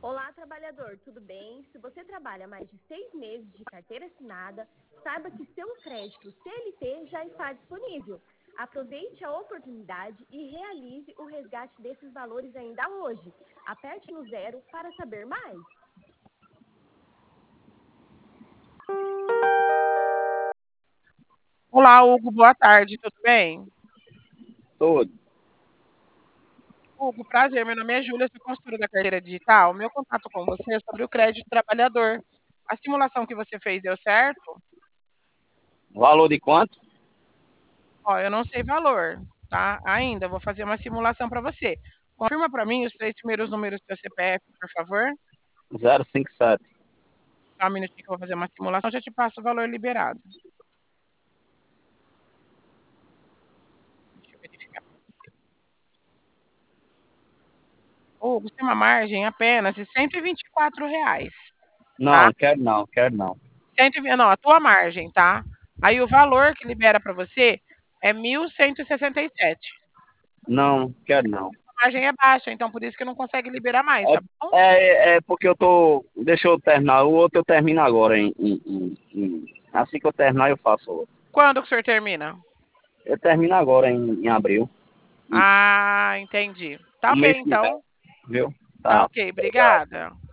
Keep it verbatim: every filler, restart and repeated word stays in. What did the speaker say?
Olá, trabalhador, tudo bem? Se você trabalha mais de seis meses de carteira assinada, saiba que seu crédito C L T já está disponível. Aproveite a oportunidade e realize o resgate desses valores ainda hoje. Aperte no zero para saber mais. Olá, Hugo, boa tarde, tudo bem? Tudo. Hugo, prazer, meu nome é Júlia, sou consultora da carteira digital. Meu contato com você é sobre o crédito trabalhador. A simulação que você fez deu certo? Valor de quanto? Ó, eu não sei valor, tá? Ainda, vou fazer uma simulação para você. Confirma para mim os três primeiros números do seu C P F, por favor. zero cinco sete. Só um minutinho que eu vou fazer uma simulação, já te passo o valor liberado. Deixa eu verificar. Hugo, tem uma margem apenas de cento e vinte e quatro reais, tá? Não, quero não, quero não. cento e vinte, não, a tua margem, tá? Aí o valor que libera para você é mil cento e sessenta e sete. Não, quero não. A margem é baixa, então por isso que não consegue liberar mais, É, tá bom? é, é porque eu tô. Deixa eu terminar. O outro eu termino agora. Em, em, em- em- assim que eu terminar, eu faço outro. Quando que o senhor termina? Eu termino agora em, em abril. Ah, entendi. Tá Um ok, mês que vem, então. viu? Tá Tá. ok, obrigada.